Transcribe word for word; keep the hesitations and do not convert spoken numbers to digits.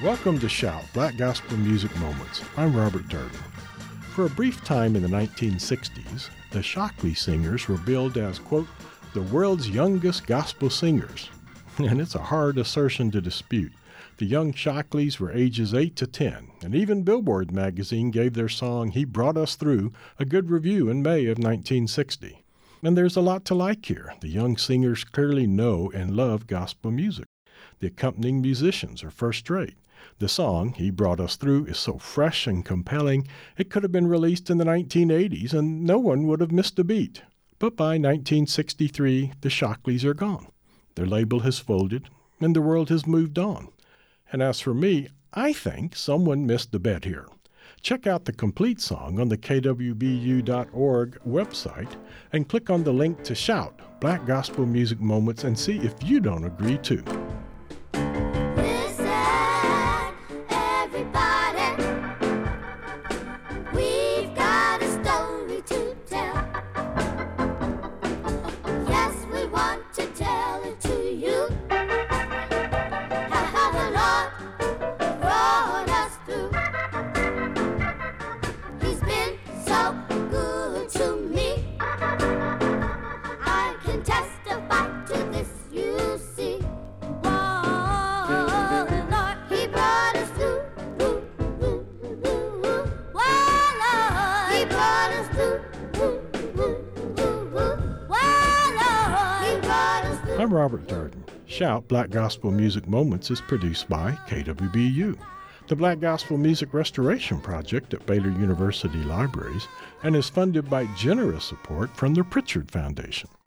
Welcome to Shout, Black Gospel Music Moments. I'm Robert Durden. For a brief time in the nineteen sixties, the Shockley Singers were billed as, quote, the world's youngest gospel singers. And it's a hard assertion to dispute. The young Shockleys were ages eight to ten, and even Billboard magazine gave their song He Brought Us Through a good review in May of nineteen sixty. And there's a lot to like here. The young singers clearly know and love gospel music. The accompanying musicians are first-rate. The song, He Brought Us Through, is so fresh and compelling, it could have been released in the nineteen eighties and no one would have missed a beat. But by nineteen sixty-three, the Shockleys are gone. Their label has folded, and the world has moved on. And as for me, I think someone missed the bet here. Check out the complete song on the K W B U dot org website and click on the link to Shout, Black Gospel Music Moments, and see if you don't agree too. I'm Robert Durden. Shout, Black Gospel Music Moments is produced by K W B U, the Black Gospel Music Restoration Project at Baylor University Libraries, and is funded by generous support from the Pritchard Foundation.